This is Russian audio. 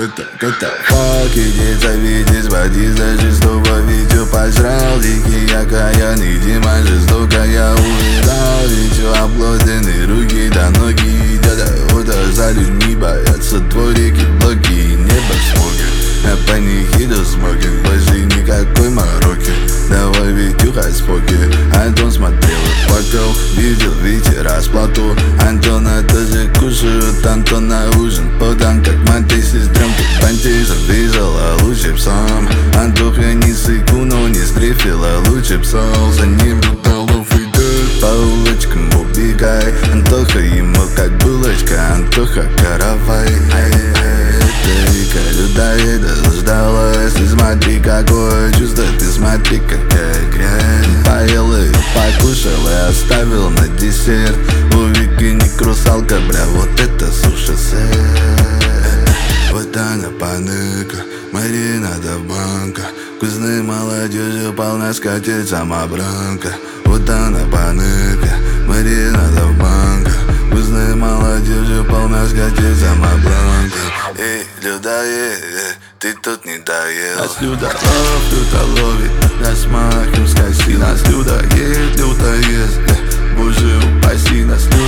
это фак, иди завидеть, води за жестокого видео пожрал. Дикий окаянный, Дима жестоко я увидал. Видео обглоданные руки до ноги, идет охота за людьми, боятся дворики, блоки и небо смоги. На панихиду смокинг, больше никакой мороки. Давай Витюха споки. Антон смотрел и плакал, видел Вите расплату. Антона тоже кушают, Антон на ужин подан, как манты сестренки. Пантизм визала лучше псом. Антоха не сыку, но не стрефила лучше псом. За ним бруталов идет, по улочкам убегай. Антоха ему как булочка, Антоха каравай. Вика людоеда заждалась. Ты смотри, какое чувство, ты смотри, какая грязь. Поел ее, покушал и оставил на десерт. У Вики не крусалка, бля, вот это суши-сет. Вот она паныка, Марина до банка. Вкусной молодежью полна скатерть самобранка. Вот она паныка, Марина до банка. Вкусной молодежью полна скатерть самобранка. Эй, людоед, ты тут не доел. Нас люто ловит, нас махом скоси. Нас людоед, боже упаси. Нас